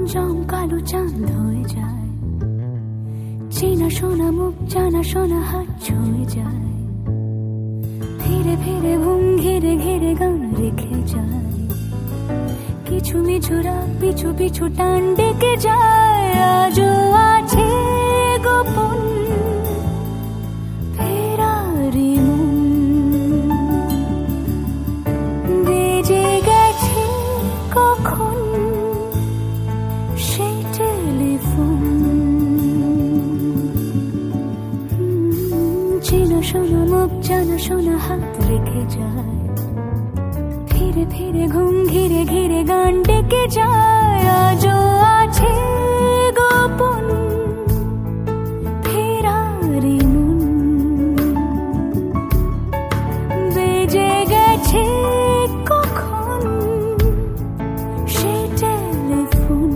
রঞ্জম কালো চাঁদ হয়ে যায়, চেনা শোনা মুখ জানা শোনা হাত ছুঁয়ে যায়, ফিরে ফিরে ঘুম ঘিরে ঘিরে গান রেখে যায়, কিছু মিছু রাত পিছু পিছু টান ডেকে যায়। আজও আছে গোপন ফেরারি মন, বেজে গেছে কখন সেই টেলিফোন। চেনা শোনা মুখ জানা শোনা হাত রেখে যায়, ফিরে ফিরে ঘুম ঘিরে ঘিরে গান ডেকে যায়। আজও আছে গোপন ফেরারি মন, বেজে গেছে কখন সেই টেলিফোন।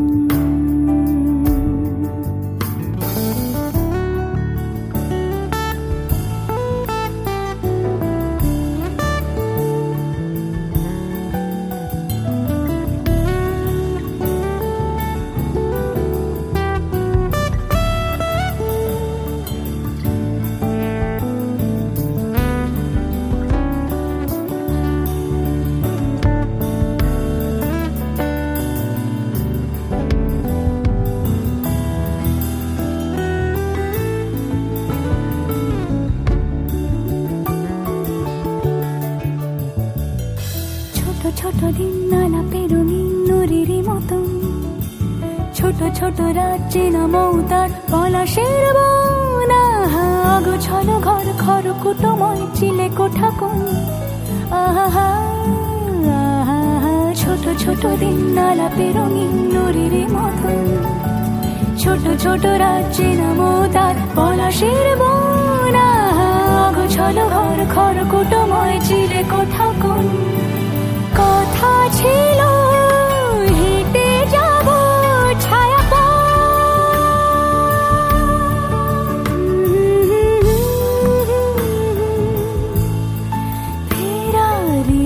ছোট দিন নানা পেরঙিন নুরির মতন, ছোট ছোট রাত চেনা মৌতার পলাশের বন। অগোছালো ঘর খর কুটময় চিলে কোঠা কোন, আহা আহা। ছোট ছোট দিন নানা পেরঙিন নুরির মতন, ছোট ছোট রাত চেনা মৌতার পলাশের বন। অগোছালো ঘর খর কুটময় চিলে কোঠা কোন। কথা ছিল হেঁটে যাব ছায়া ফেরারি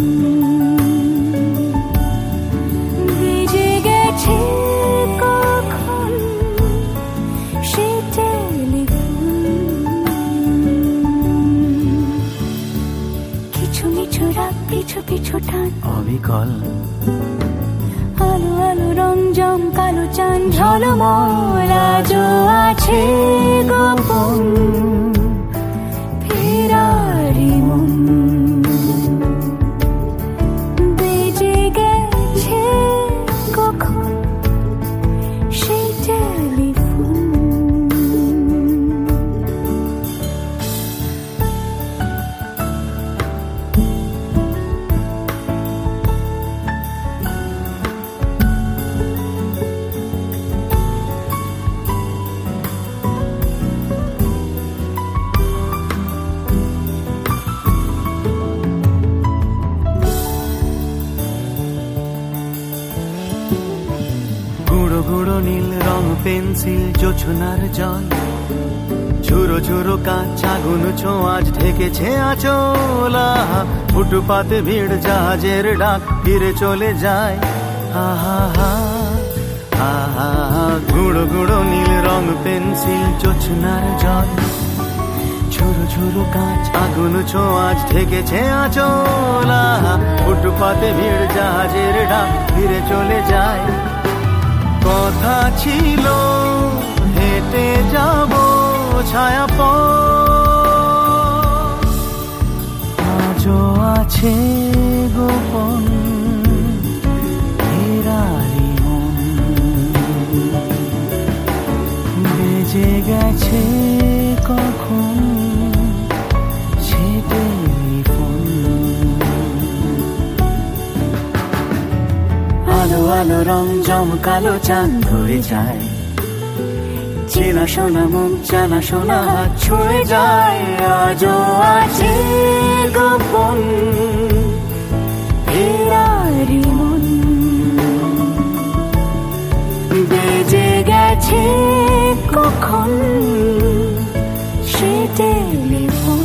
বেজে গেছে কখন সে টেলিফোন। কিছু মিছু রাত পিছু পিছু টান অবিকল, আলো আলো রঞ্জম কালো চাঁদ ঝলমল। আজও আছে গোপন ফেরারি মন, বেজে গেছে কখন সেই টেলিফোন। গুঁড়ো গুঁড়ো নীল রং পেন্সিল জোছনার জল, ঝুরো ঝুরো কাঁচ আগুন ছোঁয়াজ ঢেকেছে আঁচল। ফুটপাতে ভিড় জাহাজের ডাক ফিরে চলে যায়, আহা আহা। গুঁড়ো গুঁড়ো নীল রং পেন্সিল জোছনার জল, ঝুরো ঝুরো কাঁচ আগুন ছোঁয়াজ ঢেকেছে আঁচল। ফুটপাতে ভিড় জাহাজের ডাক ফিরে চলে যায়। কথা ছিল হেঁটে যাব ছায়া আজও আছে গোপন ফেরারি মন, বেজে গেছে কখন সে টেলিফোন। আলো আলো রং জমকালো চাঁদ হয়ে যায়, চেনা শোনা মুখ জানা শোনা হাত ছুঁয়ে যায়। আজও আছে গোপন ফেরারি মন, বেজে গেছে কখন সে টেলিফোন।